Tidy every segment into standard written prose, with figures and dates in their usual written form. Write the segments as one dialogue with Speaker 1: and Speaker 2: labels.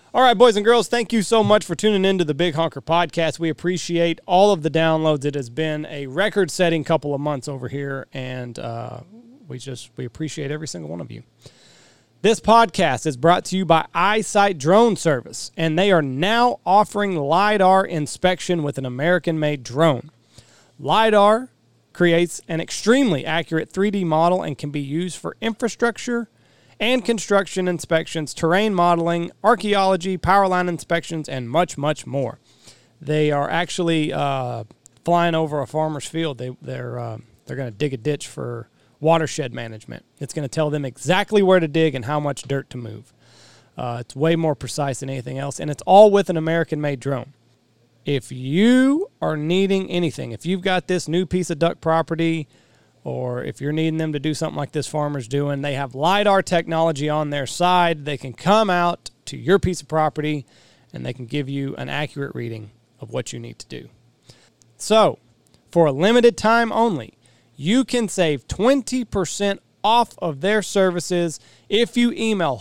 Speaker 1: All right, boys and girls, thank you so much for tuning in to the Big Honker Podcast. We appreciate all of the downloads. It has been a record-setting couple of months over here, and we appreciate every single one of you. This podcast is brought to you by Eyesight Drone Service, and they are now offering LiDAR inspection with an American-made drone. LiDAR creates an extremely accurate 3D model and can be used for infrastructure and construction inspections, terrain modeling, archaeology, power line inspections, and much, much more. They are actually flying over a farmer's field. They're going to dig a ditch for watershed management. It's going to tell them exactly where to dig and how much dirt to move. It's way more precise than anything else, and it's all with an American-made drone. If you are needing anything, if you've got this new piece of duck property, or if you're needing them to do something like this farmer's doing, they have LiDAR technology on their side. They can come out to your piece of property, and they can give you an accurate reading of what you need to do. So, for a limited time only, you can save 20% off of their services if you email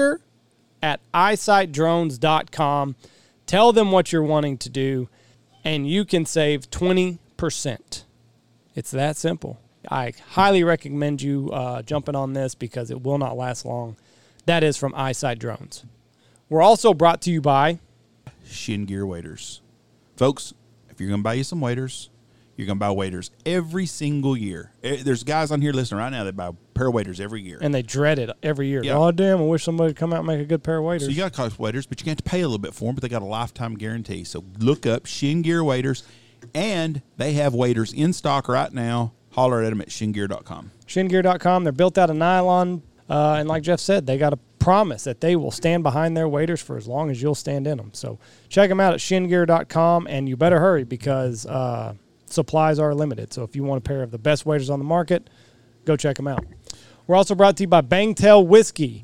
Speaker 1: honker@eyesightdrones.com. Tell them what you're wanting to do, and you can save 20%. It's that simple. I highly recommend you jumping on this because it will not last long. That is from Eyesight Drones. We're also brought to you by
Speaker 2: Shin Gear Waders. Folks, if you're going to buy you some waders, you're going to buy waders every single year. There's guys on here listening right now that buy a pair of waders every year.
Speaker 1: And they dread it every year.
Speaker 2: Yeah.
Speaker 1: Oh, damn, I wish somebody would come out and make a good pair of waders.
Speaker 2: So you got to cost waders, but you have to pay a little bit for them, but they got a lifetime guarantee. So look up Shin Gear Waders, and they have waders in stock right now. Holler at them at shingear.com.
Speaker 1: Shingear.com. They're built out of nylon. And like Jeff said, they got a promise that they will stand behind their waders for as long as you'll stand in them. So check them out at shingear.com, and you better hurry because supplies are limited. So if you want a pair of the best waders on the market, go check them out. We're also brought to you by Bangtail Whiskey.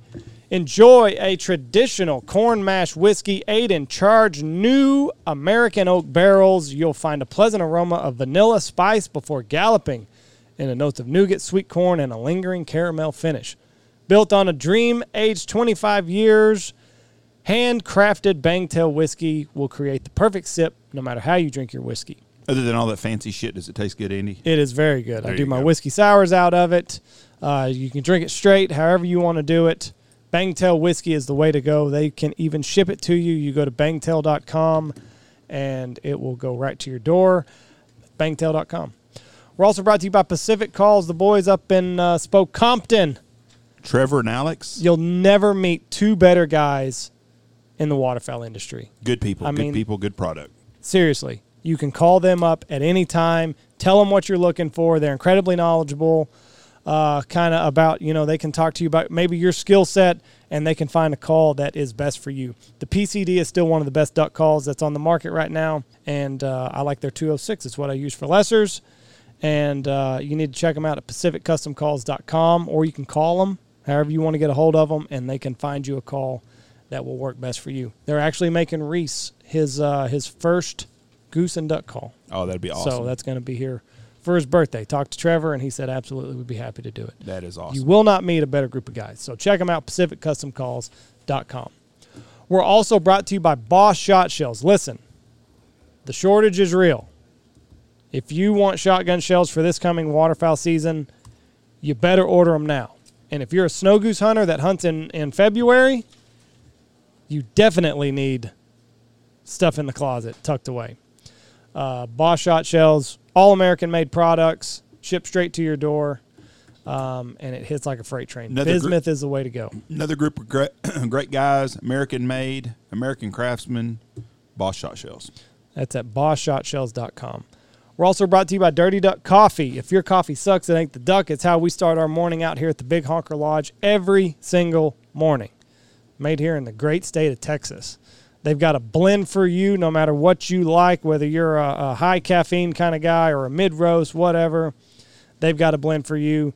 Speaker 1: Enjoy a traditional corn mash whiskey, 8 charge new American oak barrels. You'll find a pleasant aroma of vanilla spice before galloping in a notes of nougat, sweet corn, and a lingering caramel finish. Built on a dream, aged 25 years, handcrafted Bangtail whiskey will create the perfect sip no matter how you drink your whiskey.
Speaker 2: Other than all that fancy shit, does it taste good, Andy?
Speaker 1: It is very good.
Speaker 2: There
Speaker 1: I do
Speaker 2: you
Speaker 1: my
Speaker 2: go.
Speaker 1: whiskey sours out of it. You can drink it straight, however you want to do it. Bangtail Whiskey is the way to go. They can even ship it to you. You go to bangtail.com, and it will go right to your door. Bangtail.com. We're also brought to you by Pacific Calls, the boys up in Spokompton.
Speaker 2: Trevor and Alex.
Speaker 1: You'll never meet two better guys in the waterfowl industry.
Speaker 2: Good people.
Speaker 1: I mean,
Speaker 2: good product.
Speaker 1: Seriously. You can call them up at any time. Tell them what you're looking for. They're incredibly knowledgeable. Kind of about, they can talk to you about maybe your skill set, and they can find a call that is best for you. The PCD is still one of the best duck calls that's on the market right now, and I like their 206. It's what I use for lessers, and you need to check them out at pacificcustomcalls.com, or you can call them however you want to get a hold of them, and they can find you a call that will work best for you. They're actually making Reese his first goose and duck call.
Speaker 2: Oh, that'd be awesome.
Speaker 1: So that's going to be here for his birthday. Talked to Trevor, and he said absolutely we'd be happy to do it.
Speaker 2: That is awesome.
Speaker 1: You will not meet a better group of guys. So check them out, pacificcustomcalls.com. We're also brought to you by Boss Shot Shells. Listen, the shortage is real. If you want shotgun shells for this coming waterfowl season, you better order them now. And if you're a snow goose hunter that hunts in February, you definitely need stuff in the closet tucked away. Boss Shot Shells, all American-made products, shipped straight to your door, and it hits like a freight train. Bismuth is the way to go.
Speaker 2: Another group of great guys, American-made, American craftsmen, Boss Shot Shells.
Speaker 1: That's at bossshotshells.com. We're also brought to you by Dirty Duck Coffee. If your coffee sucks, it ain't the duck. It's how we start our morning out here at the Big Honker Lodge every single morning. Made here in the great state of Texas. They've got a blend for you no matter what you like, whether you're a high caffeine kind of guy or a mid-roast, whatever. They've got a blend for you.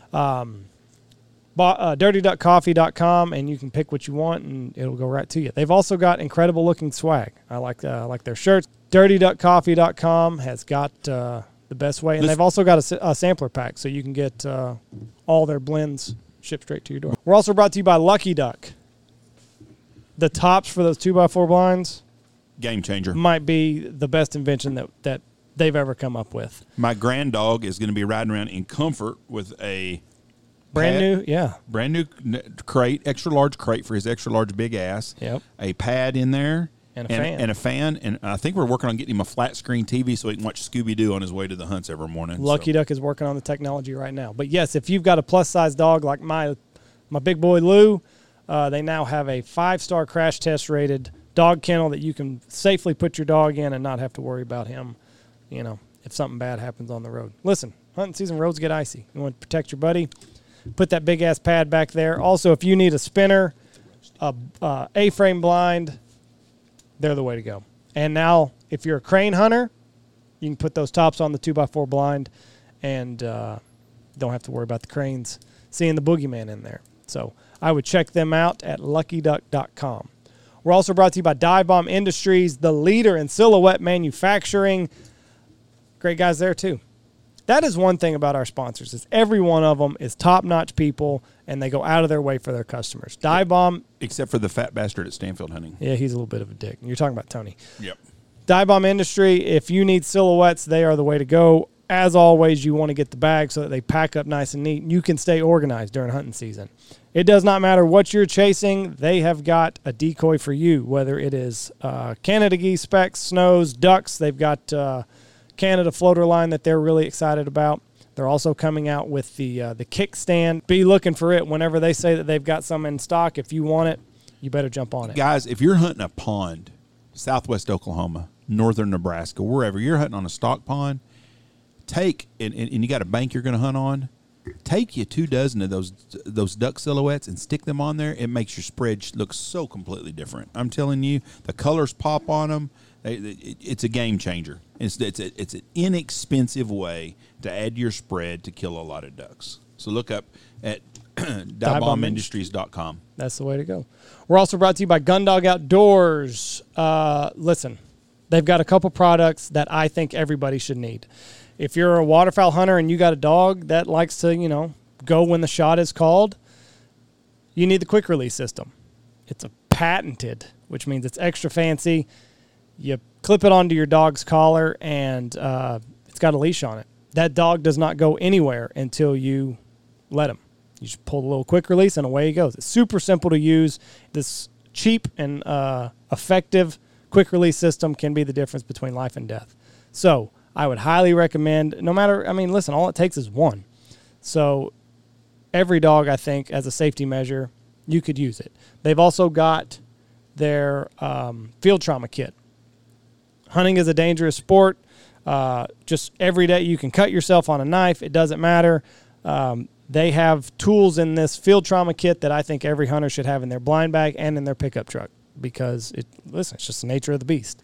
Speaker 1: DirtyDuckCoffee.com, and you can pick what you want, and it'll go right to you. They've also got incredible-looking swag. I like their shirts. DirtyDuckCoffee.com has got the best way, and they've also got a sampler pack, so you can get all their blends shipped straight to your door. We're also brought to you by Lucky Duck. the tops for those 2x4 blinds
Speaker 2: Game changer.
Speaker 1: might be the best invention that they've ever come up with.
Speaker 2: My grand dog is going to be riding around in comfort with a
Speaker 1: Brand new
Speaker 2: crate, extra large crate for his extra large big ass.
Speaker 1: Yep.
Speaker 2: A pad in there.
Speaker 1: And a fan.
Speaker 2: And I think we're working on getting him a flat screen TV so he can watch Scooby-Doo on his way to the hunts every morning.
Speaker 1: Lucky Duck is working on the technology right now. But yes, if you've got a plus-size dog like my big boy Lou, they now have a 5-star crash test rated dog kennel that you can safely put your dog in and not have to worry about him, if something bad happens on the road. Listen, hunting season, roads get icy. You want to protect your buddy, put that big-ass pad back there. Also, if you need a spinner, a A-frame blind, they're the way to go. And now, if you're a crane hunter, you can put those tops on the 2x4 blind and don't have to worry about the cranes seeing the boogeyman in there. So I would check them out at luckyduck.com. We're also brought to you by Dive Bomb Industries, the leader in silhouette manufacturing. Great guys there, too. That is one thing about our sponsors is every one of them is top-notch people, and they go out of their way for their customers. Dive Bomb.
Speaker 2: Except for the fat bastard at Stanfield Hunting.
Speaker 1: Yeah, he's a little bit of a dick. You're talking about Tony.
Speaker 2: Yep.
Speaker 1: Dive Bomb Industry, if you need silhouettes, they are the way to go. As always, you want to get the bag so that they pack up nice and neat, and you can stay organized during hunting season. It does not matter what you're chasing. They have got a decoy for you, whether it is Canada geese, specks, snows, ducks. They've got Canada floater line that they're really excited about. They're also coming out with the kickstand. Be looking for it whenever they say that they've got some in stock. If you want it, you better jump on it.
Speaker 2: Guys, if you're hunting a pond, southwest Oklahoma, northern Nebraska, wherever you're hunting on a stock pond, take, and you got a bank you're going to hunt on, take you 24 of those duck silhouettes and stick them on there. It makes your spread look so completely different. I'm telling you, the colors pop on them. It's a game changer. It's an inexpensive way to add to your spread to kill a lot of ducks. So look up at divebombindustries.com.
Speaker 1: That's the way to go. We're also brought to you by Gundog Outdoors. Listen, they've got a couple products that I think everybody should need. If you're a waterfowl hunter and you got a dog that likes to, go when the shot is called, you need the quick release system. It's a patented, which means it's extra fancy. You clip it onto your dog's collar, and it's got a leash on it. That dog does not go anywhere until you let him. You just pull the little quick release, and away he goes. It's super simple to use. This cheap and effective quick release system can be the difference between life and death. So I would highly recommend, listen, all it takes is one. So every dog, I think, as a safety measure, you could use it. They've also got their field trauma kit. Hunting is a dangerous sport. Just every day you can cut yourself on a knife. It doesn't matter. They have tools in this field trauma kit that I think every hunter should have in their blind bag and in their pickup truck because, it's just the nature of the beast.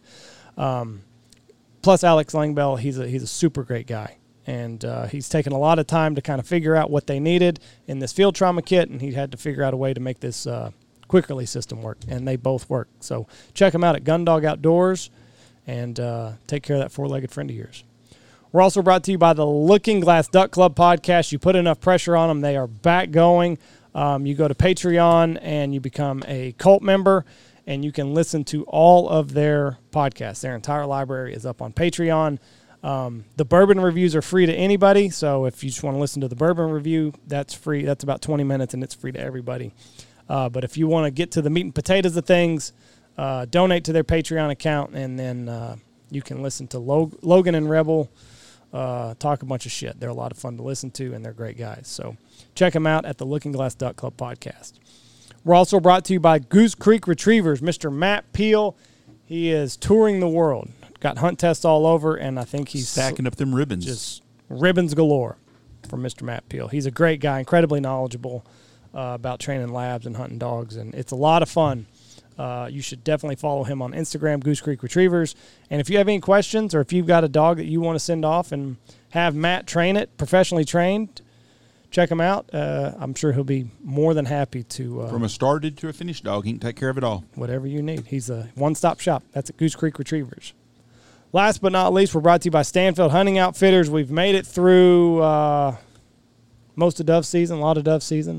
Speaker 1: Plus, Alex Langbell, he's a super great guy. And he's taken a lot of time to kind of figure out what they needed in this field trauma kit, and he had to figure out a way to make this quick release system work, and they both work. So check them out at Gundog Outdoors. And take care of that four-legged friend of yours. We're also brought to you by the Looking Glass Duck Club podcast. You put enough pressure on them, they are back going. You go to Patreon and you become a cult member, and you can listen to all of their podcasts. Their entire library is up on Patreon. The bourbon reviews are free to anybody, so if you just want to listen to the bourbon review, that's free. That's about 20 minutes, and it's free to everybody. But if you want to get to the meat and potatoes of things, donate to their Patreon account, and then you can listen to Logan and Rebel talk a bunch of shit. They're a lot of fun to listen to, and they're great guys. So check them out at the Looking Glass Duck Club podcast. We're also brought to you by Goose Creek Retrievers. Mr. Matt Peel, he is touring the world. Got hunt tests all over, and I think he's
Speaker 2: stacking up them ribbons.
Speaker 1: Just ribbons galore from Mr. Matt Peel. He's a great guy, incredibly knowledgeable about training labs and hunting dogs, and it's a lot of fun. You should definitely follow him on Instagram, Goose Creek Retrievers. And if you have any questions or if you've got a dog that you want to send off and have Matt train it, professionally trained, check him out. I'm sure he'll be more than happy to.
Speaker 2: From a started to a finished dog, he can take care of it all.
Speaker 1: Whatever you need. He's a one-stop shop. That's at Goose Creek Retrievers. Last but not least, we're brought to you by Stanfield Hunting Outfitters. We've made it through most of dove season, a lot of dove season.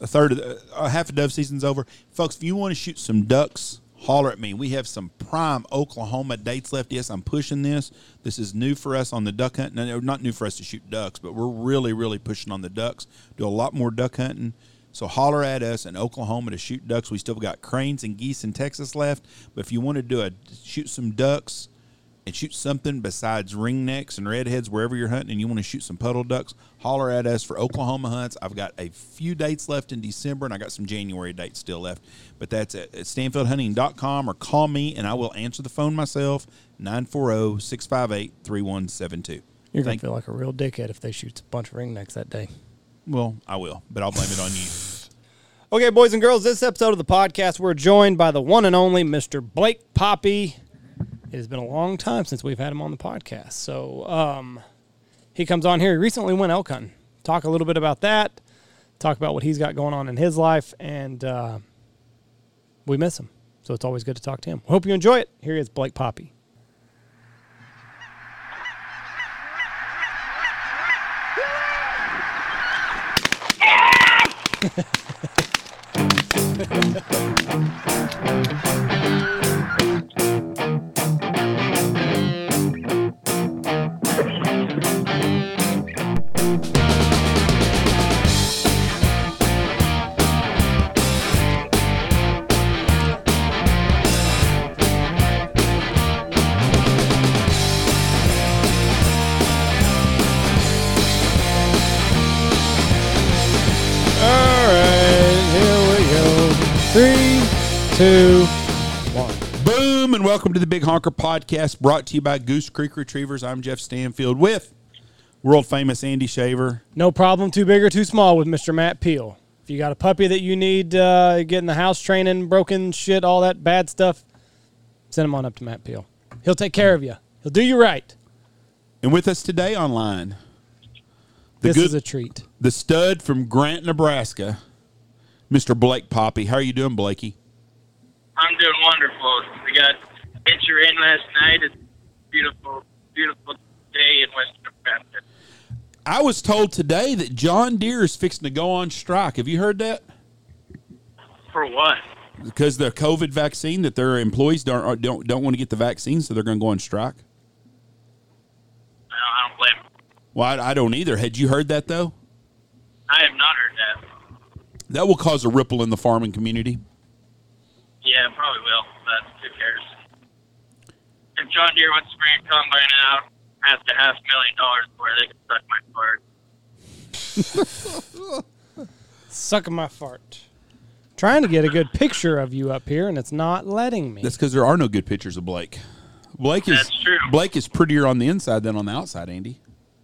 Speaker 2: half of dove season's over. Folks, if you want to shoot some ducks, holler at me. We have some prime Oklahoma dates left. Yes, I'm pushing this. This is new for us on the duck hunt. No, not new for us to shoot ducks, but we're really, really pushing on the ducks. Do a lot more duck hunting. So holler at us in Oklahoma to shoot ducks. We still got cranes and geese in Texas left. But if you want to shoot some ducks and shoot something besides ringnecks and redheads wherever you're hunting and you want to shoot some puddle ducks, holler at us for Oklahoma hunts. I've got a few dates left in December, and I got some January dates still left. But that's at StanfieldHunting.com, or call me, and I will answer the phone myself, 940-658-3172.
Speaker 1: You're going to feel like a real dickhead if they shoot a bunch of ringnecks that day.
Speaker 2: Well, I will, but I'll blame it on you.
Speaker 1: Okay, boys and girls, this episode of the podcast, we're joined by the one and only Mr. Blake Poppe. It has been a long time since we've had him on the podcast. So he comes on here. He recently went elk hunting. Talk a little bit about that. Talk about what he's got going on in his life. And we miss him. So it's always good to talk to him. Hope you enjoy it. Here is Blake Poppe. Three, two, one.
Speaker 2: Boom, and welcome to the Big Honker Podcast, brought to you by Goose Creek Retrievers. I'm Jeff Stanfield with world-famous Andy Shaver.
Speaker 1: No problem, too big or too small with Mr. Matt Peel. If you got a puppy that you need getting the house training, broken shit, all that bad stuff, send him on up to Matt Peel. He'll take care of you. He'll do you right.
Speaker 2: And with us today online,
Speaker 1: This is a treat.
Speaker 2: The stud from Grant, Nebraska, Mr. Blake Poppe. How are you doing, Blakey?
Speaker 3: I'm doing wonderful. We got picture in last night. It's beautiful, beautiful day in West Nebraska.
Speaker 2: I was told today that John Deere is fixing to go on strike. Have you heard that?
Speaker 3: For what?
Speaker 2: Because the COVID vaccine, that their employees don't want to get the vaccine, so they're going to go on strike.
Speaker 3: No, I don't blame them.
Speaker 2: Well, I don't either. Had you heard that, though?
Speaker 3: I have not heard that.
Speaker 2: That will cause a ripple in the farming community.
Speaker 3: Yeah, probably will, but who cares? If John Deere wants to bring a combine out, ask $500,000 for it, they can suck my fart.
Speaker 1: Sucking my fart. Trying to get a good picture of you up here, and it's not letting me.
Speaker 2: That's because there are no good pictures of Blake.
Speaker 3: That's true.
Speaker 2: Blake is prettier on the inside than on the outside, Andy.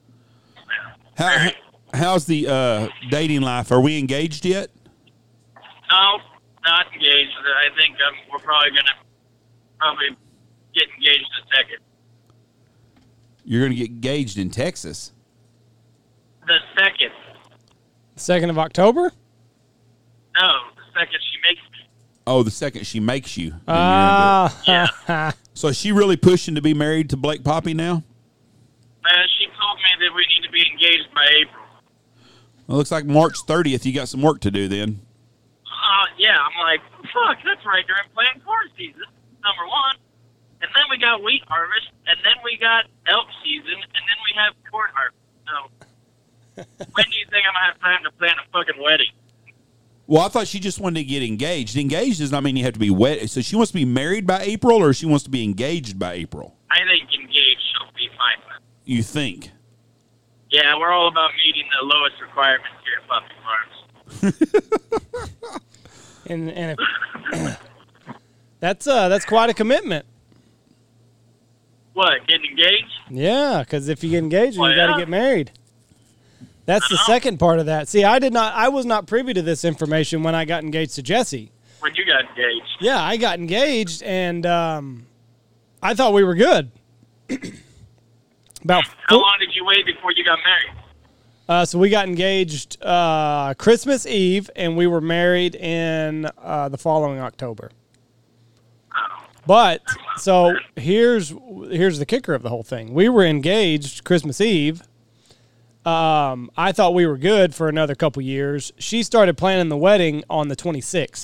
Speaker 2: How's the dating life? Are we engaged yet?
Speaker 3: No, not engaged. I think we're probably going to get engaged in a second.
Speaker 2: You're going to get engaged in Texas?
Speaker 3: The second.
Speaker 1: 2nd of October?
Speaker 3: No, the second she makes me.
Speaker 2: Oh, the second she makes you.
Speaker 3: Yeah.
Speaker 2: So is she really pushing to be married to Blake Poppe now?
Speaker 3: She told me that we need to be engaged by April.
Speaker 2: Well, it looks like March 30th. You got some work to do then.
Speaker 3: Yeah, I'm like, fuck, that's right during plant corn season, number one. And then we got wheat harvest, and then we got elk season, and then we have corn harvest. So, when do you think I'm going to have time to plan a fucking wedding?
Speaker 2: Well, I thought she just wanted to get engaged. Engaged does not mean you have to be wed. So she wants to be married by April, or she wants to be engaged by April?
Speaker 3: I think engaged she'll be fine with.
Speaker 2: You think?
Speaker 3: Yeah, we're all about meeting the lowest requirements here at Puppy Farms.
Speaker 1: and if, that's quite a commitment.
Speaker 3: What, getting engaged?
Speaker 1: Yeah, because if you get engaged, you got to get married. That's the
Speaker 3: Uh-huh.
Speaker 1: second part of that. See, I was not privy to this information when I got engaged to Jesse.
Speaker 3: When you got engaged?
Speaker 1: Yeah, I got engaged, and I thought we were good.
Speaker 3: How long did you wait before you got married?
Speaker 1: So we got engaged Christmas Eve, and we were married in the following October. But so here's the kicker of the whole thing. We were engaged Christmas Eve. I thought we were good for another couple years. She started planning the wedding on the 26th.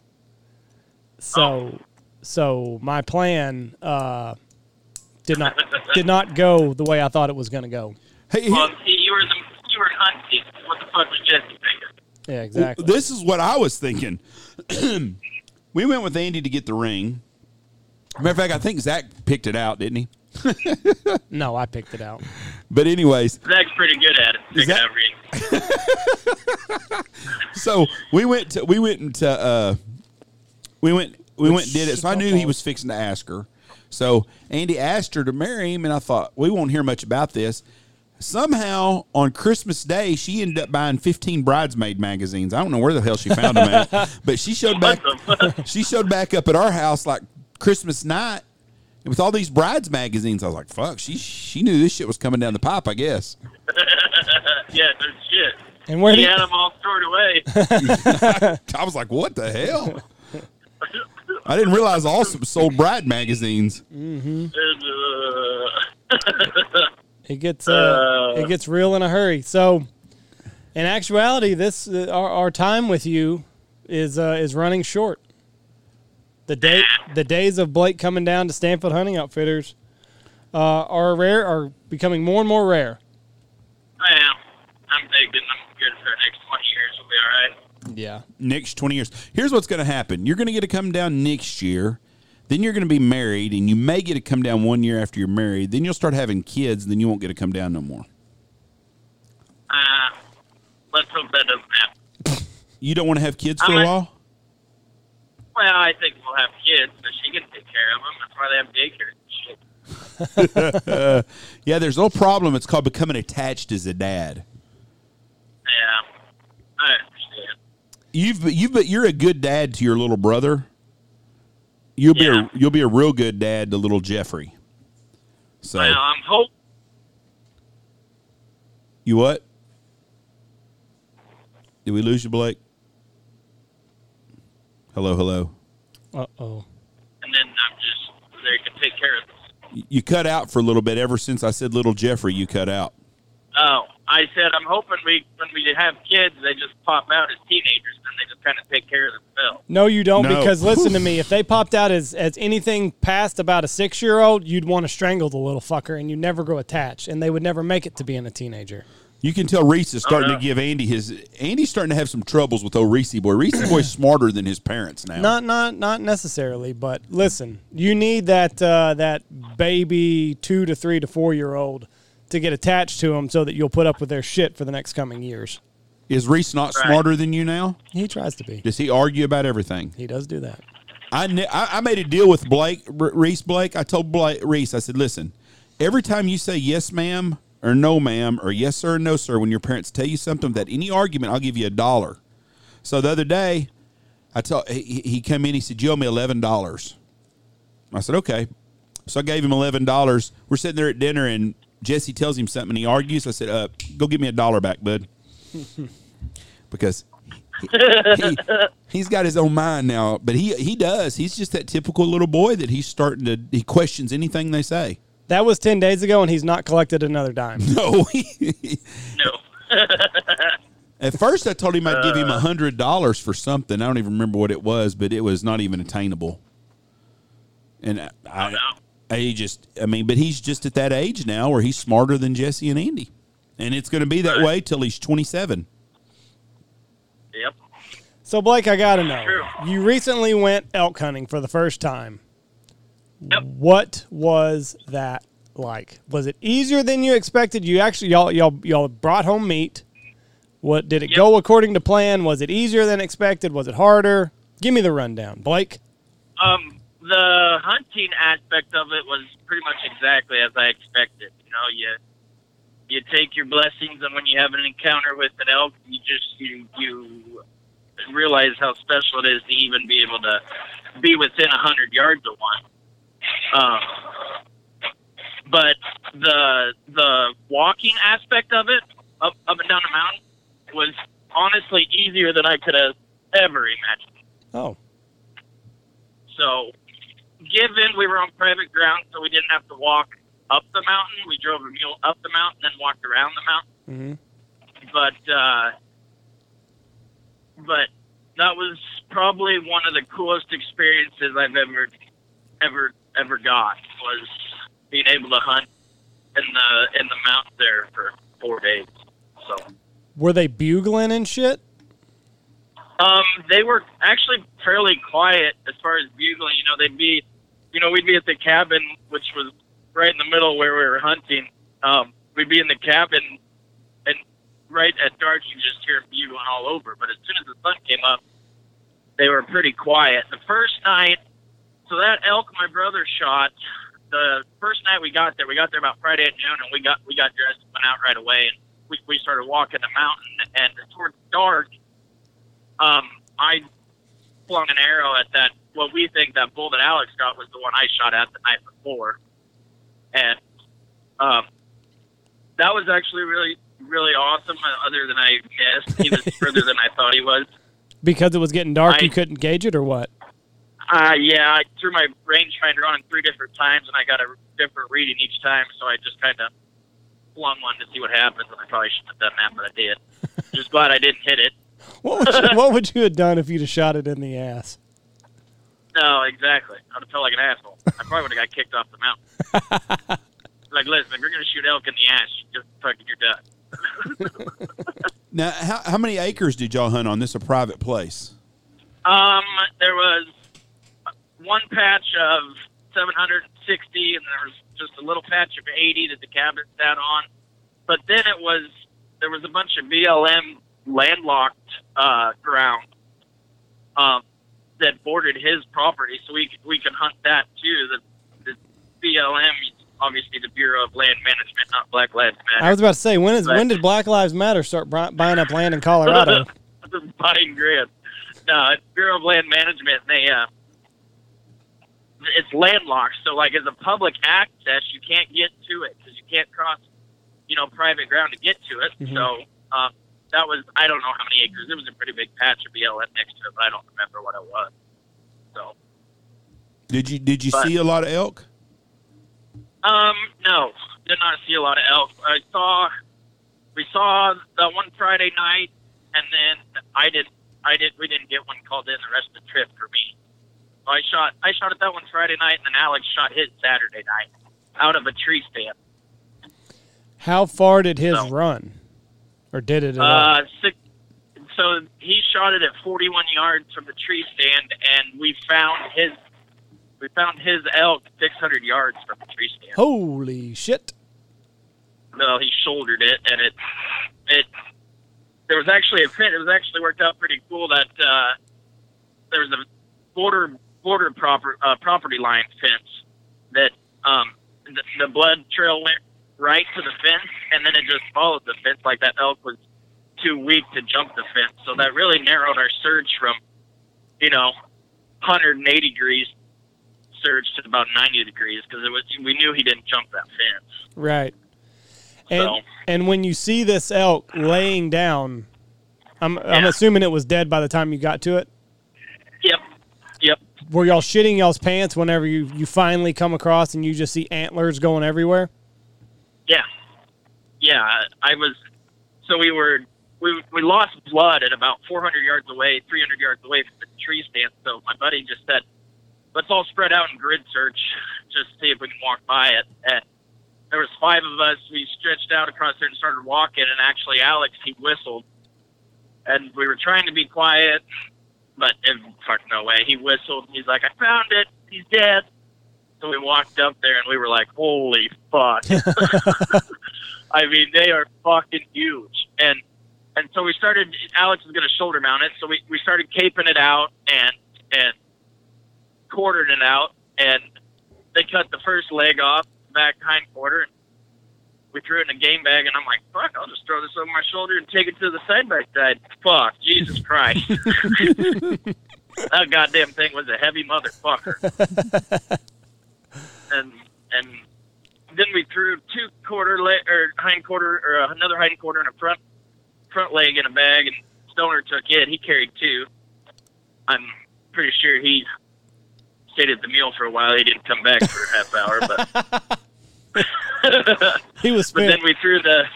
Speaker 1: So my plan did not go the way I thought it was going to go.
Speaker 2: Hey,
Speaker 3: Well, see, you were in hunting. What the fuck was Jesse thinking?
Speaker 1: Yeah, exactly.
Speaker 2: this is what I was thinking. We went with Andy to get the ring. Matter of fact, I think Zach picked it out, didn't he?
Speaker 1: No, I picked it out.
Speaker 2: But anyways,
Speaker 3: Zach's pretty good at it. Picking out rings.
Speaker 2: so we went and did it. So I knew he was fixing to ask her. So Andy asked her to marry him, and I thought we won't hear much about this. Somehow on Christmas Day, she ended up buying 15 bridesmaid magazines. I don't know where the hell she found them at, but she showed back. She showed back up at our house like Christmas night with all these brides magazines. I was like, "Fuck!" She knew this shit was coming down the pipe, I guess.
Speaker 3: Yeah, no shit.
Speaker 1: And where
Speaker 3: He
Speaker 1: did
Speaker 3: had them all stored away.
Speaker 2: I was like, "What the hell?" I didn't realize Awesome sold bride magazines.
Speaker 1: it gets real in a hurry. So, in actuality, this our time with you is running short. The days of Blake coming down to Stanfield Hunting Outfitters are becoming more and more rare.
Speaker 3: Yeah, I'm thinking I'm good for the next 20 years. We'll be all right.
Speaker 1: Yeah.
Speaker 2: Next 20 years. Here's what's going to happen. You're going to get to come down next year. Then you're going to be married, and you may get to come down 1 year after you're married. Then you'll start having kids, and then you won't get to come down no more.
Speaker 3: Let's hope that doesn't happen.
Speaker 2: You don't want to have kids for a while?
Speaker 3: Well, I think we'll have kids, but she can take care of them. That's why they have daycare and shit.
Speaker 2: Yeah, there's a little problem. It's called becoming attached as a dad.
Speaker 3: Yeah, I understand.
Speaker 2: You're a good dad to your little brother. You'll be a real good dad to little Jeffrey. So
Speaker 3: Well, I'm hoping.
Speaker 2: you what? Did we lose you, Blake? Hello.
Speaker 1: Uh-oh.
Speaker 3: And then I'm just there to take care of this.
Speaker 2: You cut out for a little bit. Ever since I said little Jeffrey, you cut out.
Speaker 3: Oh, I said I'm hoping when we have kids, they just pop out as teenagers, and they just kind of take care of themselves.
Speaker 1: No, you don't,
Speaker 2: No.
Speaker 1: because listen to me. If they popped out as anything past about a 6-year-old, you'd want to strangle the little fucker, and you'd never grow attached, and they would never make it to being a teenager.
Speaker 2: You can tell Reese is starting to give Andy's starting to have some troubles with old Reese boy. Reese boy's smarter than his parents now.
Speaker 1: Not necessarily, but listen, you need that baby 2 to 3 to 4-year-old to get attached to them so that you'll put up with their shit for the next coming years.
Speaker 2: Is Reese not smarter than you now?
Speaker 1: He tries to be.
Speaker 2: Does he argue about everything?
Speaker 1: He does do that.
Speaker 2: I made a deal with Reese Blake. I told Reese, I said, listen, every time you say yes, ma'am, or no, ma'am, or yes, sir, or no, sir, when your parents tell you something without any argument, I'll give you $1. So the other day, he came in, he said, you owe me $11. I said, okay. So I gave him $11. We're sitting there at dinner, and Jesse tells him something, and he argues. I said, go give me $1 back, bud. Because he's got his own mind now, but he does. He's just that typical little boy that he questions anything they say.
Speaker 1: That was 10 days ago, and he's not collected another dime.
Speaker 2: No.
Speaker 3: No.
Speaker 2: At first, I told him I'd give him $100 for something. I don't even remember what it was, but it was not even attainable. And but he's just at that age now where he's smarter than Jesse and Andy. And it's going to be that way till he's 27.
Speaker 3: Yep.
Speaker 1: So, Blake, I got to know.
Speaker 3: True.
Speaker 1: You recently went elk hunting for the first time.
Speaker 3: Yep.
Speaker 1: What was that like? Was it easier than you expected? You actually, y'all brought home meat. What did it go according to plan? Was it easier than expected? Was it harder? Give me the rundown, Blake.
Speaker 3: The hunting aspect of it was pretty much exactly as I expected. You know, you take your blessings, and when you have an encounter with an elk, you realize how special it is to even be able to be within 100 yards of one. But the walking aspect of it, up and down the mountain, was honestly easier than I could have ever imagined.
Speaker 1: Oh.
Speaker 3: So, given we were on private ground, so we didn't have to walk up the mountain. We drove a mule up the mountain, then walked around the mountain. But that was probably one of the coolest experiences I've ever got, was being able to hunt in the mountains there for 4 days. So
Speaker 1: were they bugling and shit?
Speaker 3: They were actually fairly quiet as far as bugling. They'd be, we'd be at the cabin, which was right in the middle where we were hunting. We'd be in the cabin, and right at dark, you just hear them bugling all over. But as soon as the sun came up, they were pretty quiet. The first night, so that elk my brother shot, the first night we got there about Friday at noon, and we got dressed and went out right away, and we started walking the mountain. And towards dark, I flung an arrow at that, what we think that bull that Alex got was the one I shot at the night before. And that was actually really, really awesome, other than I guessed. He was further than I thought he was.
Speaker 1: Because it was getting dark, you couldn't gauge it, or what?
Speaker 3: Yeah, I threw my rangefinder on 3 different times, and I got a different reading each time, so I just kind of flung one to see what happens, and I probably shouldn't have done that, but I did. Just glad I didn't hit it.
Speaker 1: What would you have done if you'd have shot it in the ass?
Speaker 3: No, exactly. I would have felt like an asshole. I probably would have got kicked off the mountain. Like, listen, if you're going to shoot elk in the ass, just fucking you're done.
Speaker 2: Now, how many acres did y'all hunt on this, a private place?
Speaker 3: There was one patch of 760, and there was just a little patch of 80 that the cabin sat on. But then there was a bunch of BLM landlocked ground that bordered his property, so we could hunt that too. The BLM, obviously the Bureau of Land Management, not Black Lives Matter.
Speaker 1: I was about to say, when did Black Lives Matter start buying up land in Colorado?
Speaker 3: Buying grants. No, it's Bureau of Land Management. It's landlocked, so like as a public access, you can't get to it because you can't cross, private ground to get to it.
Speaker 1: Mm-hmm.
Speaker 3: So that was, I don't know how many acres. It was a pretty big patch of BLM next to it, but I don't remember what it was. So,
Speaker 2: did you see a lot of elk?
Speaker 3: No, did not see a lot of elk. We saw that one Friday night, and then we didn't get one called in the rest of the trip for me. So I shot at that one Friday night, and then Alex shot his Saturday night out of a tree stand.
Speaker 1: How far did his run? Or did it at all?
Speaker 3: So he shot it at 41 yards from the tree stand, and we found his elk 600 yards from the tree stand.
Speaker 1: Holy shit!
Speaker 3: No, he shouldered it, and it. There was actually a fence. It was actually worked out pretty cool that there was a border property line fence that the blood trail went right to the fence, and then it just followed the fence. Like that elk was too weak to jump the fence, so that really narrowed our surge from 180 degrees surge to about 90 degrees because we knew he didn't jump that fence.
Speaker 1: Right. And when you see this elk laying down, I'm assuming it was dead by the time you got to it?
Speaker 3: Yep.
Speaker 1: Were y'all shitting y'all's pants whenever you finally come across and you just see antlers going everywhere?
Speaker 3: Yeah. I was. So we lost blood at about 400 yards away, 300 yards away from the tree stand. So my buddy just said, "Let's all spread out and grid search, just see if we can walk by it." And there was 5 of us. We stretched out across there and started walking. And actually, Alex, he whistled, and we were trying to be quiet, but fuck no way. He whistled. He's like, "I found it. He's dead." So we walked up there, and we were like, "Holy fuck!" I mean, they are fucking huge. And so we started. Alex was going to shoulder mount it, so we started caping it out and quartered it out, and they cut the first leg off, back hind quarter, and we threw it in a game bag, and I'm like, fuck, I'll just throw this over my shoulder and take it to the side-by-side. Fuck, Jesus Christ. That goddamn thing was a heavy motherfucker. and then we threw 2 quarter hind quarter, or another hind quarter and a front leg in a bag, and Stoner took it. He carried 2. I'm pretty sure he stayed at the meal for a while. He didn't come back for a half hour, but
Speaker 1: He was
Speaker 3: But
Speaker 1: spent.
Speaker 3: then we threw the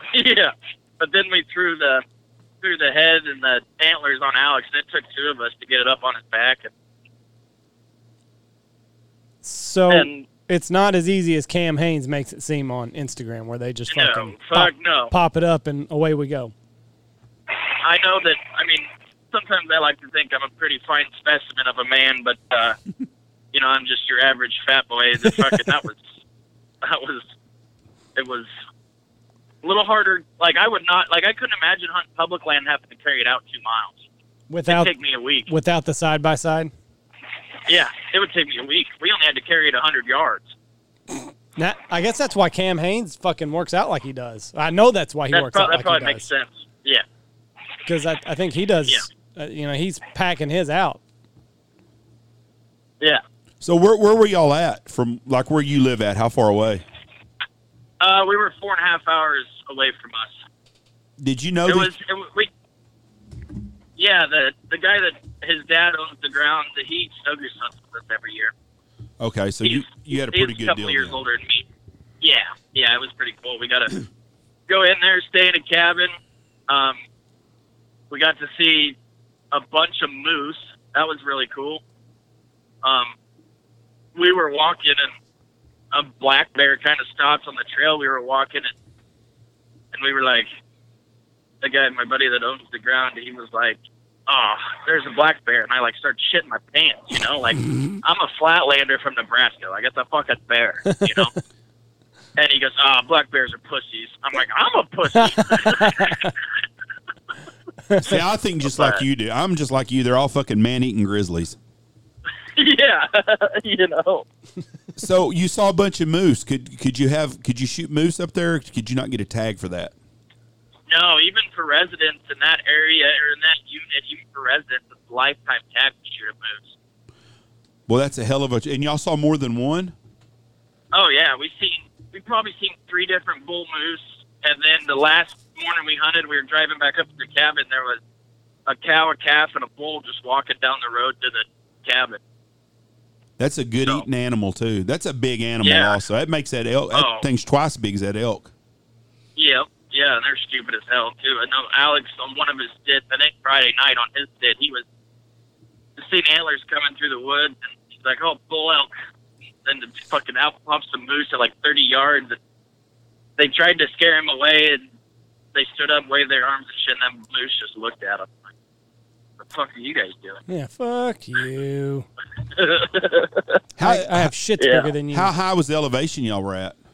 Speaker 3: threw the head and the antlers on Alex, and it took two of us to get it up on his back.
Speaker 1: So
Speaker 3: And
Speaker 1: it's not as easy as Cam Haines makes it seem on Instagram, where they just fucking
Speaker 3: no.
Speaker 1: pop it up and away we go.
Speaker 3: I know that. I mean, sometimes I like to think I'm a pretty fine specimen of a man, but I'm just your average fat boy. It was a little harder. Like I couldn't imagine hunting public land having to carry it out 2 miles.
Speaker 1: Without
Speaker 3: It'd take me a week.
Speaker 1: Without the side by side.
Speaker 3: Yeah, it would take me a week. We only had to carry it 100 yards.
Speaker 1: Now, I guess that's why Cam Haines fucking works out like he does. I know that's why he works out
Speaker 3: That
Speaker 1: like
Speaker 3: probably
Speaker 1: he
Speaker 3: makes
Speaker 1: does.
Speaker 3: sense. Yeah.
Speaker 1: Because I think he does. He's packing his out.
Speaker 3: Yeah.
Speaker 2: So where were y'all at from, like, where you live at? How far away?
Speaker 3: We were 4.5 hours away from us.
Speaker 2: Did you know
Speaker 3: The guy that his dad owns the ground, he snow goose hunts with us every year.
Speaker 2: Okay, so you had a pretty
Speaker 3: he's
Speaker 2: good
Speaker 3: a couple
Speaker 2: deal.
Speaker 3: years
Speaker 2: then.
Speaker 3: older than me. Yeah, it was pretty cool. We got to go in there, stay in a cabin. We got to see a bunch of moose. That was really cool. We were walking and a black bear kind of stopped on the trail. We were walking and we were like, the guy, my buddy that owns the ground, he was like, "Oh, there's a black bear," and I like started shitting my pants, like I'm a flatlander from Nebraska, like it's a fucking bear, And he goes, black bears are pussies. I'm like, I'm a pussy.
Speaker 2: See, I think just like you do. I'm just like you. They're all fucking man-eating grizzlies.
Speaker 3: Yeah,
Speaker 2: So you saw a bunch of moose. Could you shoot moose up there? Could you not get a tag for that?
Speaker 3: No, even for residents in that area or in that unit, even for residents, it's a lifetime tag to shoot a moose.
Speaker 2: Well, that's a hell of a. And y'all saw more than one?
Speaker 3: Oh yeah, we've probably seen 3 different bull moose, and then the last morning we hunted, we were driving back up to the cabin. There was a cow, a calf, and a bull just walking down the road to the cabin.
Speaker 2: That's a good eating animal too. That's a big animal also. That makes that elk. That thing's twice as big as that elk.
Speaker 3: Yeah, and they're stupid as hell too. I know Alex on one of his sits, I think Friday night on his sit, he was seeing antlers coming through the woods, and he's like, "Oh, bull elk." Then the fucking out pops some moose at like 30 yards, and they tried to scare him away, and they stood up, waved their arms and shit, and that moose just looked at him. Like, what the fuck are you guys doing?
Speaker 1: Yeah, fuck you. I have shit bigger than you.
Speaker 2: How high was the elevation y'all were at?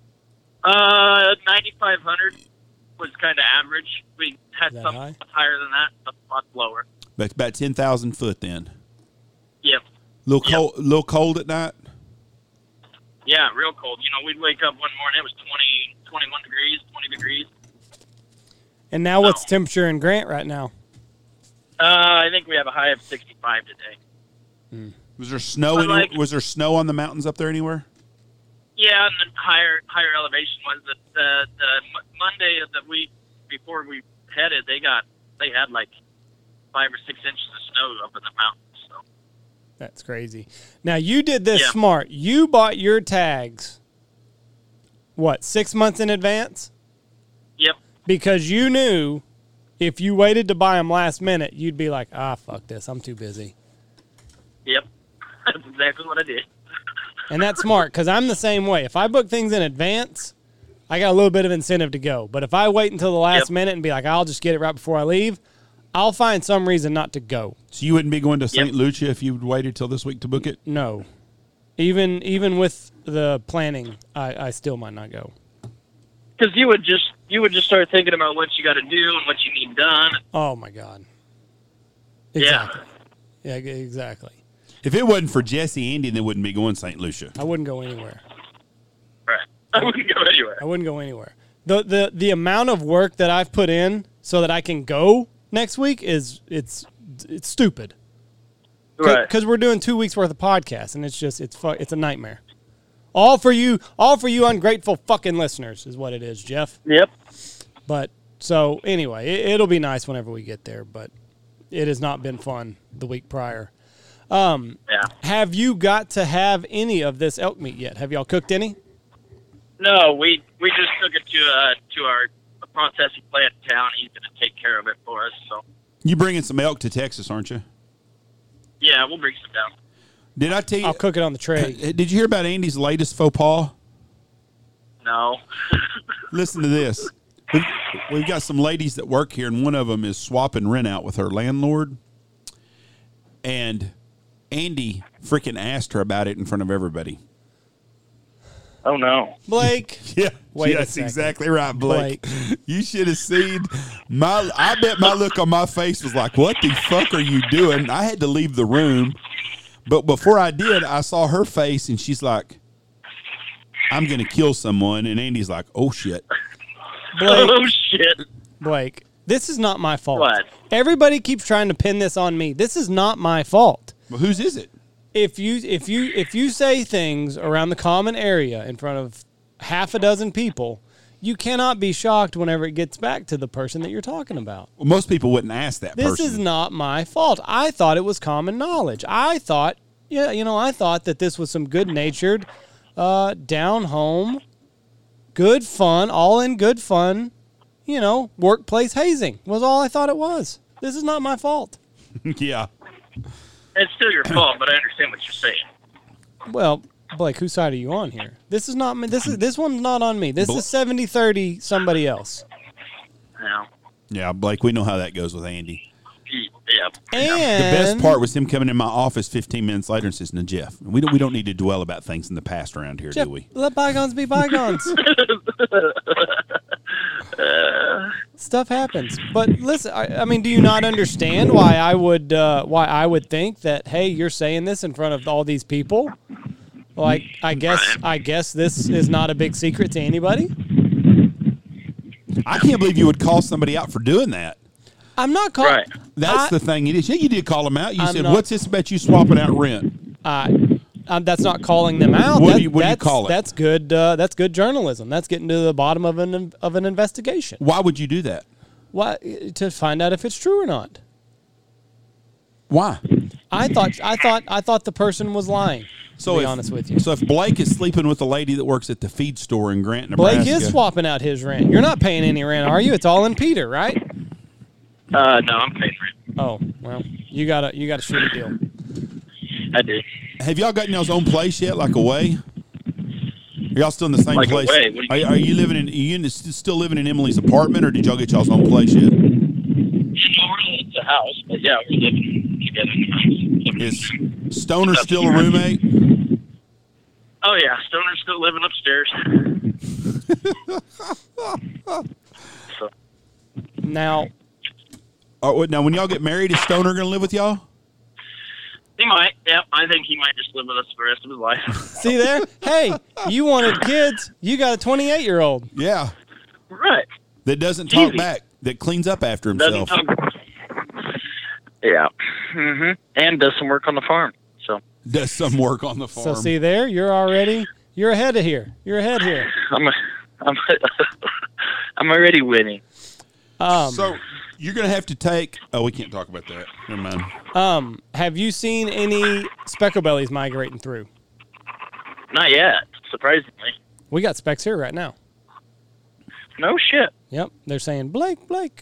Speaker 3: 9,500 was kind of average. We had some
Speaker 1: high?
Speaker 3: higher than that, some spots lower.
Speaker 2: That's about 10,000 foot then.
Speaker 3: Yep.
Speaker 2: Little cold at night?
Speaker 3: Yeah, real cold. We'd wake up one morning, it was 21 degrees, 20 degrees.
Speaker 1: And now what's temperature in Grant right now?
Speaker 3: I think we have a high of 65 today.
Speaker 2: Was there snow? Was there snow on the mountains up there anywhere?
Speaker 3: Yeah, and the higher elevation was the Monday of the week before we headed. They had like 5 or 6 inches of snow up in the mountains. So
Speaker 1: That's crazy. Now you did this smart. You bought your tags. What, 6 months in advance?
Speaker 3: Yep.
Speaker 1: Because you knew if you waited to buy them last minute, you'd be like, fuck this, I'm too busy.
Speaker 3: Yep. That's exactly what I did.
Speaker 1: And that's smart, because I'm the same way. If I book things in advance, I got a little bit of incentive to go. But if I wait until the last minute and be like, I'll just get it right before I leave, I'll find some reason not to go.
Speaker 2: So you wouldn't be going to St. Lucia if you waited till this week to book it?
Speaker 1: No. Even with the planning, I still might not go.
Speaker 3: Because you would just start thinking about what you got to do and what you need done.
Speaker 1: Oh, my God. Exactly. Yeah, exactly.
Speaker 2: If it wasn't for Jesse Andy, they wouldn't be going to St. Lucia.
Speaker 1: I wouldn't go anywhere.
Speaker 3: Right. I wouldn't go anywhere.
Speaker 1: I wouldn't go anywhere. The amount of work that I've put in so that I can go next week it's stupid.
Speaker 3: Right.
Speaker 1: Because we're doing 2 weeks worth of podcasts, and it's a nightmare. All for you ungrateful fucking listeners is what it is, Jeff.
Speaker 3: Yep.
Speaker 1: But so anyway, it'll be nice whenever we get there, but it has not been fun the week prior.
Speaker 3: Yeah.
Speaker 1: Have you got to have any of this elk meat yet? Have y'all cooked any?
Speaker 3: No, we just took it to our processing plant in town. He's going to take care of it for us. So
Speaker 2: You bringing some elk to Texas, aren't you?
Speaker 3: yeah, we'll bring some down.
Speaker 2: Did I tell you?
Speaker 1: I'll cook it on the tray.
Speaker 2: Did you hear about Andy's latest faux pas?
Speaker 3: No.
Speaker 2: Listen to this. We've got some ladies that work here, and one of them is swapping rent out with her landlord. And Andy freaking asked her about it in front of everybody.
Speaker 3: Oh no.
Speaker 1: Blake.
Speaker 2: Yeah,
Speaker 1: Wait a
Speaker 2: that's
Speaker 1: second.
Speaker 2: exactly right, Blake. You should have seen I bet my look on my face was like, "What the fuck are you doing?" I had to leave the room, but before I did, I saw her face, and she's like, "I'm gonna kill someone," and Andy's like, "Oh shit."
Speaker 1: Blake.
Speaker 3: Oh shit.
Speaker 1: Blake. This is not my fault.
Speaker 3: What?
Speaker 1: Everybody keeps trying to pin this on me. This is not my fault.
Speaker 2: Well, whose is it?
Speaker 1: If you say things around the common area in front of half a dozen people, you cannot be shocked whenever it gets back to the person that you're talking about.
Speaker 2: Well, most people wouldn't ask that
Speaker 1: This
Speaker 2: person.
Speaker 1: is not my fault. I thought it was common knowledge. I thought that this was some good-natured, down home, good fun, all in good fun, workplace hazing was all I thought it was. This is not my fault.
Speaker 2: Yeah.
Speaker 3: It's still your fault, but I understand what you're saying.
Speaker 1: Well, Blake, whose side are you on here? This is not me. This one's not on me. This is 70-30 somebody else.
Speaker 3: No.
Speaker 2: Yeah, Blake, we know how that goes with Andy.
Speaker 3: Yeah.
Speaker 1: And
Speaker 2: The best part was him coming in my office 15 minutes later and says, "No, Jeff, we don't need to dwell about things in the past around here,
Speaker 1: Jeff,
Speaker 2: do we?"
Speaker 1: let bygones be bygones. Stuff happens. But listen, I mean, do you not understand why I would think that, hey, you're saying this in front of all these people? Like, I guess this is not a big secret to anybody.
Speaker 2: I can't believe you would call somebody out for doing that.
Speaker 1: I'm not calling.
Speaker 3: Right.
Speaker 2: That's the thing. It is. Yeah, you did call them out. You
Speaker 1: I'm
Speaker 2: said,
Speaker 1: not-
Speaker 2: "What's this about you swapping out rent?"
Speaker 1: That's not calling them out.
Speaker 2: What do you call it?
Speaker 1: That's good. That's good journalism. That's getting to the bottom of an investigation.
Speaker 2: Why would you do that?
Speaker 1: What, to find out if it's true or not?
Speaker 2: Why?
Speaker 1: I thought the person was lying. To be honest with you,
Speaker 2: So if Blake is sleeping with a lady that works at the feed store in Grant, Nebraska,
Speaker 1: Blake is swapping out his rent. You're not paying any rent, are you? It's all in Peter, right?
Speaker 3: No, I'm paying for it.
Speaker 1: Oh well, you got a shitty deal.
Speaker 3: I do.
Speaker 2: have y'all gotten y'all's own place yet? Like away? Are y'all still in the same
Speaker 3: Like
Speaker 2: place?
Speaker 3: away? What do you
Speaker 2: Are you living in? Are you still living in Emily's apartment, or did y'all get y'all's own place yet?
Speaker 3: It's a house, but yeah, we're living together in the house.
Speaker 2: Is Stoner still a roommate?
Speaker 3: Oh yeah, Stoner's still living upstairs. So
Speaker 1: Now,
Speaker 2: Now, when y'all get married, is Stoner going to live with y'all?
Speaker 3: he might. Yeah, I think he might just live with us for the rest of his life.
Speaker 1: see there? Hey, you wanted kids. You got a 28-year-old.
Speaker 2: Yeah.
Speaker 3: Right.
Speaker 2: That doesn't talk
Speaker 3: Easy.
Speaker 2: back. That cleans up after
Speaker 3: Doesn't
Speaker 2: himself.
Speaker 3: talk. Yeah. And does some work on the farm. So
Speaker 2: Does some work on the farm.
Speaker 1: So see there, you're ahead of here. You're ahead here.
Speaker 3: I'm already winning.
Speaker 2: So you're going to have to take. Oh, we can't talk about that. Never mind.
Speaker 1: Have you seen any speckle bellies migrating through?
Speaker 3: Not yet, surprisingly.
Speaker 1: We got specks here right now.
Speaker 3: No shit.
Speaker 1: Yep, they're saying Blake.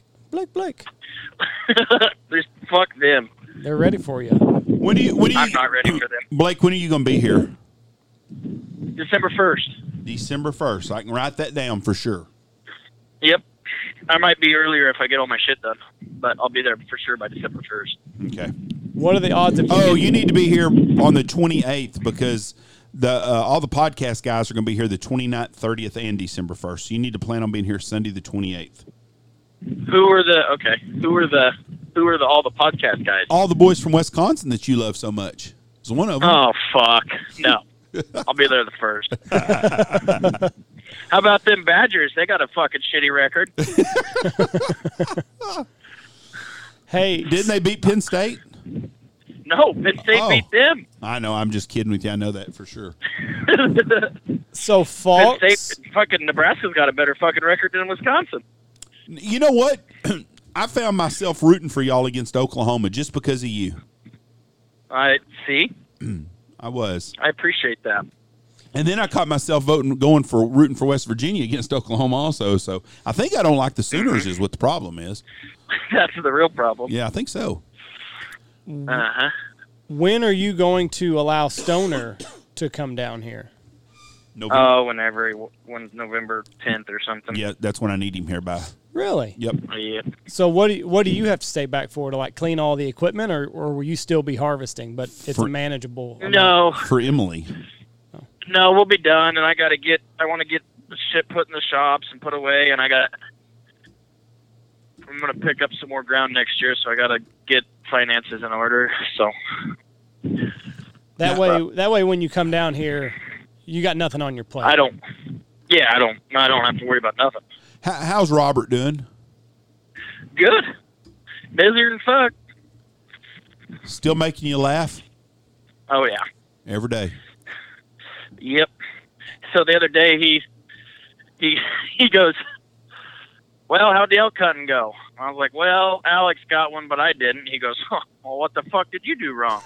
Speaker 3: Fuck them.
Speaker 1: They're ready for you.
Speaker 2: When do you?
Speaker 3: I'm not ready for them.
Speaker 2: Blake, when are you going to be here?
Speaker 3: December 1st.
Speaker 2: December 1st. I can write that down for sure.
Speaker 3: Yep. I might be earlier if I get all my shit done, but I'll be there for sure by December 1st.
Speaker 2: Okay.
Speaker 1: What are the odds of
Speaker 2: You need to be here on the 28th because all the podcast guys are going to be here the 29th, 30th, and December 1st. So you need to plan on being here Sunday the 28th.
Speaker 3: Who are all the podcast guys?
Speaker 2: All the boys from Wisconsin that you love so much. Is one of them.
Speaker 3: Oh fuck. No. I'll be there the 1st. How about them Badgers? They got a fucking shitty record.
Speaker 1: Hey,
Speaker 2: Didn't they beat Penn State?
Speaker 3: No, Penn State beat them.
Speaker 2: I know. I'm just kidding with you. I know that for sure.
Speaker 1: so
Speaker 3: Penn
Speaker 1: Falks.
Speaker 3: State, fucking Nebraska's got a better fucking record than Wisconsin.
Speaker 2: You know what? I found myself rooting for y'all against Oklahoma just because of you.
Speaker 3: I see.
Speaker 2: I was.
Speaker 3: I appreciate that.
Speaker 2: And then I caught myself rooting for West Virginia against Oklahoma also. So I think I don't like the Sooners is what the problem is.
Speaker 3: That's the real problem.
Speaker 2: Yeah, I think so.
Speaker 3: Uh-huh.
Speaker 1: When are you going to allow Stoner to come down here?
Speaker 2: November.
Speaker 3: Oh, when November 10th or something.
Speaker 2: Yeah, that's when I need him here by.
Speaker 1: Really?
Speaker 2: Yep.
Speaker 3: Yeah.
Speaker 1: So what do you have to stay back for, to like clean all the equipment, or will you still be harvesting, but it's a manageable amount?
Speaker 3: No.
Speaker 2: For Emily.
Speaker 3: No, we'll be done, and I want to get the shit put in the shops and put away, and I'm going to pick up some more ground next year, so I got to get finances in order, so.
Speaker 1: That way when you come down here, you got nothing on your plate.
Speaker 3: I don't have to worry about nothing.
Speaker 2: How's Robert doing?
Speaker 3: Good. Busier than fuck.
Speaker 2: Still making you laugh?
Speaker 3: Oh, yeah.
Speaker 2: Every day.
Speaker 3: Yep. So the other day he goes, well, how'd the elk hunting go? I was like, well, Alex got one, but I didn't. He goes, huh, well, what the fuck did you do wrong?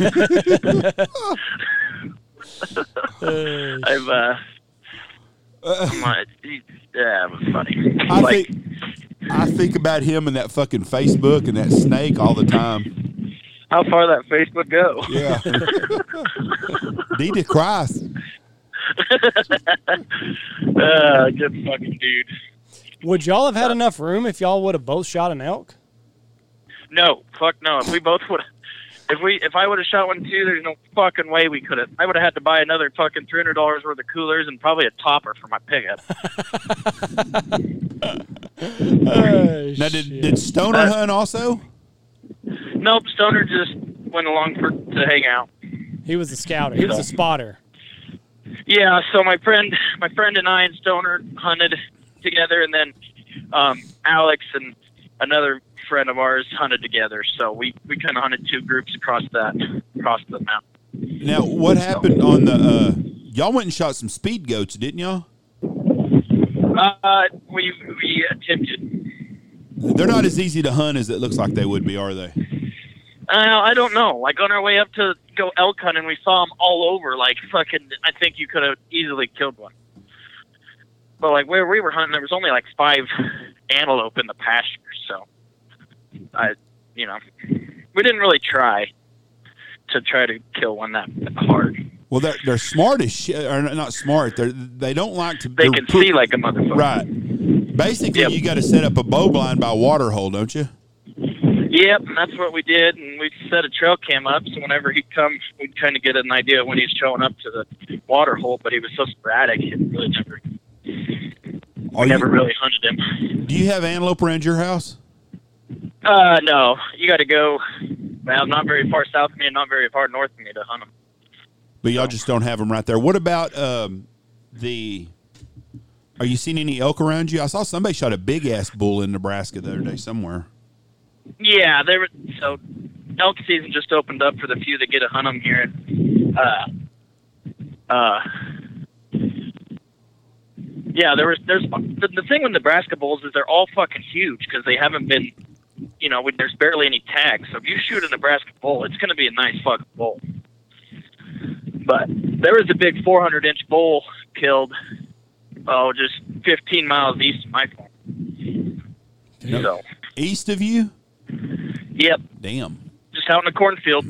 Speaker 3: It was funny.
Speaker 2: I think about him and that fucking Facebook and that snake all the time.
Speaker 3: How far that Facebook go?
Speaker 2: Yeah. Jesus Christ.
Speaker 3: Good fucking dude.
Speaker 1: Would y'all have had enough room if y'all would have both shot an elk?
Speaker 3: No, fuck no. If we both would, if I would have shot one too, there's no fucking way we could have. I would have had to buy another fucking $300 worth of coolers and probably a topper for my pickup.
Speaker 2: Now, did Stoner hunt also?
Speaker 3: Nope, Stoner just went along to hang out.
Speaker 1: He was a scouter. He was a spotter.
Speaker 3: Yeah, so my friend and I and Stoner hunted together, and then Alex another friend of ours hunted together. So we kind of hunted two groups across the mountain.
Speaker 2: Now, what happened on the? Y'all went and shot some speed goats, didn't y'all?
Speaker 3: We attempted.
Speaker 2: They're not as easy to hunt as it looks like they would be, are they?
Speaker 3: I don't know. Like on our way up to go elk hunting, we saw them all over. Like fucking, I think you could have easily killed one. But like where we were hunting, there was only like 5 antelope in the pasture. So, we didn't really try to kill one that hard.
Speaker 2: Well, they're smart as shit, or not smart. They don't like to.
Speaker 3: They can see like a motherfucker.
Speaker 2: Right. Basically,
Speaker 3: Yep.
Speaker 2: You got to set up a bow blind by a water hole, don't you?
Speaker 3: Yep, and that's what we did, and we set a trail cam up, so whenever he'd come, we'd kind of get an idea when he's showing up to the water hole, but he was so sporadic, it really never really hunted him.
Speaker 2: Do you have antelope around your house?
Speaker 3: No. You got to go, well, not very far south of me and not very far north of me to hunt them.
Speaker 2: But y'all just don't have them right there. What about are you seeing any elk around you? I saw somebody shot a big-ass bull in Nebraska the other day somewhere.
Speaker 3: Yeah, so elk season just opened up for the few that get to hunt them here. Yeah, there's the thing with Nebraska bulls is they're all fucking huge because they haven't been, there's barely any tags. So if you shoot a Nebraska bull, it's going to be a nice fucking bull. But there was a big 400-inch bull killed, just 15 miles east of my farm.
Speaker 2: Yep.
Speaker 3: So
Speaker 2: East of you?
Speaker 3: Yep.
Speaker 2: Damn.
Speaker 3: Just out in the cornfield.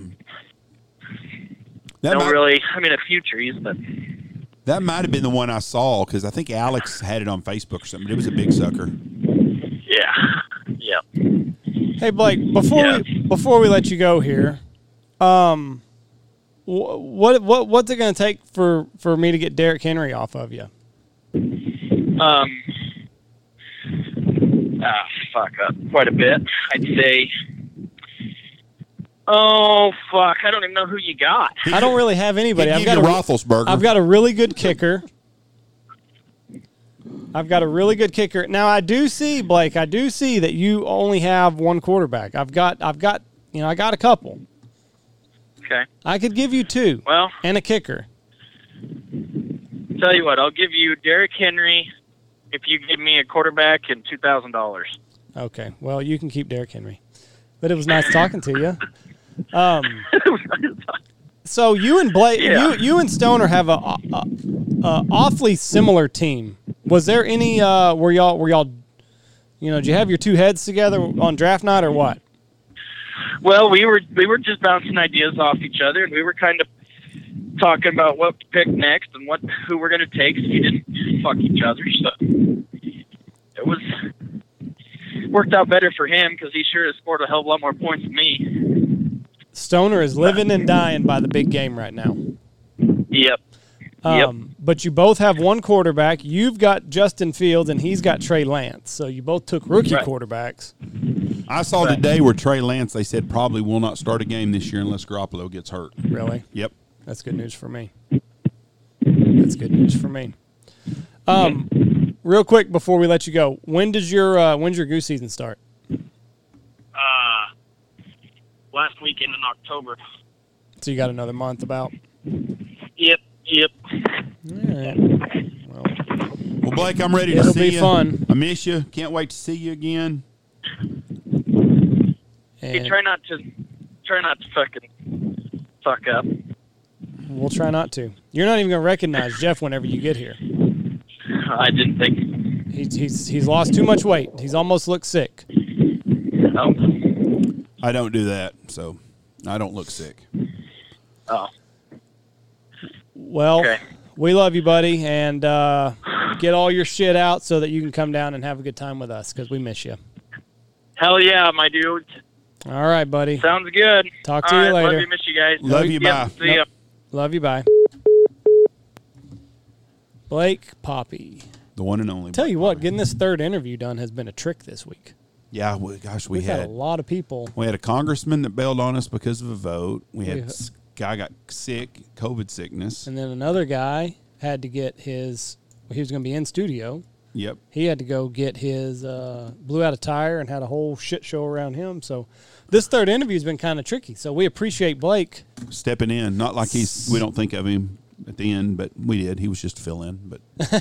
Speaker 2: A
Speaker 3: few trees, but.
Speaker 2: That might have been the one I saw because I think Alex had it on Facebook or something. It was a big sucker.
Speaker 3: Yeah. Yep.
Speaker 1: Hey Blake, before we let you go here, what's it going to take for me to get Derrick Henry off of you?
Speaker 3: Quite a bit, I'd say. Oh, fuck. I don't even know who you got.
Speaker 1: I don't really have anybody.
Speaker 2: I've got Roethlisberger.
Speaker 1: I've got a really good kicker. Now, I do see, Blake, that you only have one quarterback. I got a couple.
Speaker 3: Okay.
Speaker 1: I could give you 2.
Speaker 3: Well.
Speaker 1: And a kicker.
Speaker 3: Tell you what, I'll give you Derrick Henry if you give me a quarterback and $2,000.
Speaker 1: Okay. Well, you can keep Derrick Henry. But it was nice talking to you. So you and Blake,
Speaker 3: Yeah.
Speaker 1: you and Stoner have a awfully similar team. Was there any were y'all did you have your two heads together on draft night or what?
Speaker 3: Well, we were just bouncing ideas off each other, and we were kind of talking about what to pick next and who we're going to take. So we didn't fuck each other, so it worked out better for him because he sure has scored a hell of a lot more points than me.
Speaker 1: Stoner is living and dying by the big game right now.
Speaker 3: Yep.
Speaker 1: But you both have one quarterback. You've got Justin Fields, and he's got Trey Lance. So you both took rookie
Speaker 3: Right.
Speaker 1: quarterbacks.
Speaker 2: I saw today where Trey Lance, they said, probably will not start a game this year unless Garoppolo gets hurt.
Speaker 1: Really?
Speaker 2: Yep.
Speaker 1: That's good news for me. That's good news for me. Real quick before we let you go, when's your goose season start?
Speaker 3: Last weekend in October.
Speaker 1: So you got another month about.
Speaker 3: Yep.
Speaker 1: All right.
Speaker 2: Well, Blake, I'm ready to
Speaker 1: It'll
Speaker 2: see
Speaker 1: be
Speaker 2: you.
Speaker 1: fun.
Speaker 2: I miss you. Can't wait to see you again.
Speaker 3: Hey,
Speaker 1: And
Speaker 3: try not to fucking fuck up.
Speaker 1: we'll try not to. You're not even going to recognize Jeff whenever you get here.
Speaker 3: I didn't think.
Speaker 1: He's lost too much weight. He's almost looked sick.
Speaker 3: Oh.
Speaker 2: I don't do that, so I don't look sick.
Speaker 3: Oh.
Speaker 1: Well,
Speaker 3: Okay.
Speaker 1: we love you, buddy, and get all your shit out so that you can come down and have a good time with us because we miss you.
Speaker 3: Hell yeah, my dude.
Speaker 1: All right, buddy.
Speaker 3: Sounds good.
Speaker 1: Talk to
Speaker 3: All
Speaker 1: you
Speaker 3: right,
Speaker 1: later.
Speaker 3: Love you, miss you guys.
Speaker 2: Love you,
Speaker 3: Yep,
Speaker 2: bye.
Speaker 3: See ya.
Speaker 1: Love you. Bye. Blake Poppy.
Speaker 2: The one and only.
Speaker 1: Tell you what, getting this third interview done has been a trick this week.
Speaker 2: Yeah, well, gosh,
Speaker 1: We've had a lot of people.
Speaker 2: We had a congressman that bailed on us because of a vote. We had
Speaker 1: We-
Speaker 2: this guy got sick, COVID sickness.
Speaker 1: And then another guy had to get his, he was going to be in studio.
Speaker 2: Yep.
Speaker 1: He had to go get his, blew out a tire and had a whole shit show around him. So this third interview has been kind of tricky. So we appreciate Blake.
Speaker 2: Stepping in. Not like we don't think of him at the end, but we did. He was just to fill in. But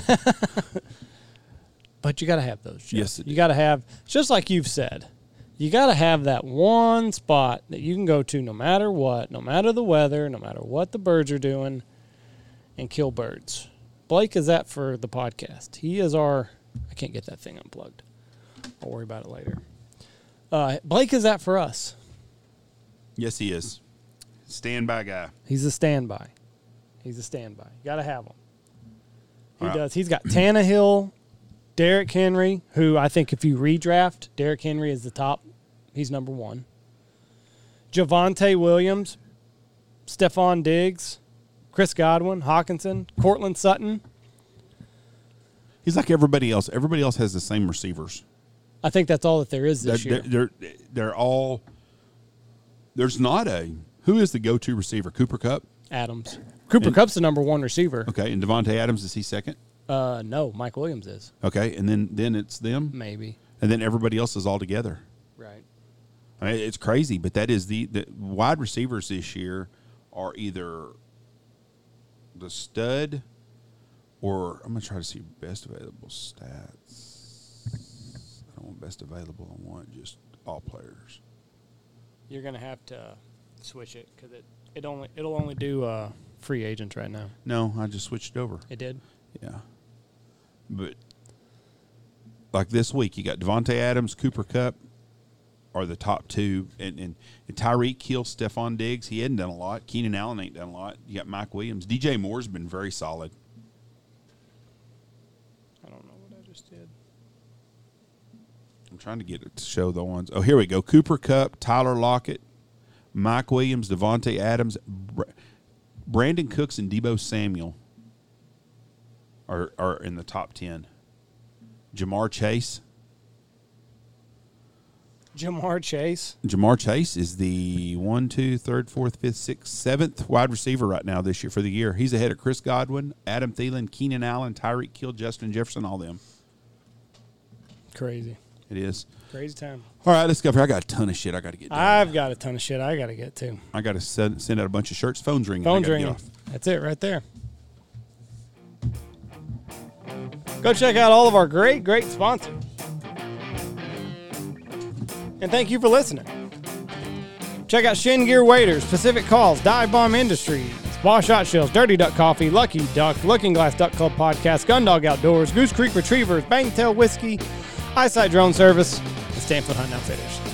Speaker 1: But you got to have those, Jeff.
Speaker 2: Yes, it
Speaker 1: you got to have, just like you've said, you got to have that one spot that you can go to no matter what, no matter the weather, no matter what the birds are doing, and kill birds. Blake is that for the podcast. He is our, I can't get that thing unplugged. I'll worry about it later. Blake is that for us.
Speaker 2: yes, he is. Standby guy.
Speaker 1: He's a standby. He's a standby. You got to have him. He
Speaker 2: Wow.
Speaker 1: does. He's got Tannehill, Derrick Henry, who I think if you redraft, Derrick Henry is the top. He's number one. Javonte Williams, Stephon Diggs, Chris Godwin, Hawkinson, Cortland Sutton.
Speaker 2: He's like everybody else. Everybody else has the same receivers.
Speaker 1: I think that's all that there is this year.
Speaker 2: They're all. There's not a. Who is the go-to receiver? Cooper Kupp?
Speaker 1: Adams. Cooper Kupp's the number one receiver.
Speaker 2: Okay, and Devontae Adams, is he second?
Speaker 1: No, Mike Williams is.
Speaker 2: Okay, and then it's them,
Speaker 1: Maybe.
Speaker 2: and then everybody else is all together.
Speaker 1: Right.
Speaker 2: I mean, it's crazy, but that is the wide receivers this year are either the stud or I'm going to try to see best available stats. I don't want best available. I want just all players.
Speaker 1: You're going to have to switch it because it'll only do free agents right now.
Speaker 2: No, I just switched over.
Speaker 1: It did?
Speaker 2: Yeah. But like this week, you got Devontae Adams, Cooper Kupp are the top two. And Tyreek Hill, Stephon Diggs, he hadn't done a lot. Keenan Allen ain't done a lot. You got Mike Williams. DJ Moore's been very solid.
Speaker 1: I don't know what I just did.
Speaker 2: I'm trying to get it to show the ones. Oh, here we go. Cooper Kupp, Tyler Lockett, Mike Williams, Devontae Adams, Brandon Cooks, and Deebo Samuel are in the top 10. Jamar Chase.
Speaker 1: Jamar Chase
Speaker 2: is the 1, 2, 3rd, 4th, 5th, 6th, 7th wide receiver right now this year for the year. He's ahead of Chris Godwin, Adam Thielen, Keenan Allen, Tyreek Hill, Justin Jefferson, all them.
Speaker 1: Crazy.
Speaker 2: It is.
Speaker 1: Crazy time.
Speaker 2: All right, let's go. I got a ton of shit I got to get done.
Speaker 1: I've got a ton of shit I got to get to.
Speaker 2: I got to send out a bunch of shirts. Phone's ringing.
Speaker 1: Phone's
Speaker 2: I gotta get
Speaker 1: ringing.
Speaker 2: off.
Speaker 1: That's it right there. Go check out all of our great, great sponsors. And thank you for listening. Check out Shin Gear Waders, Pacific Calls, Dive Bomb Industries, Ball Shot Shells, Dirty Duck Coffee, Lucky Duck, Looking Glass Duck Club Podcast, Gundog Outdoors, Goose Creek Retrievers, Bangtail Whiskey, Eyesight Drone Service, and Stanfield Hunting Outfitters.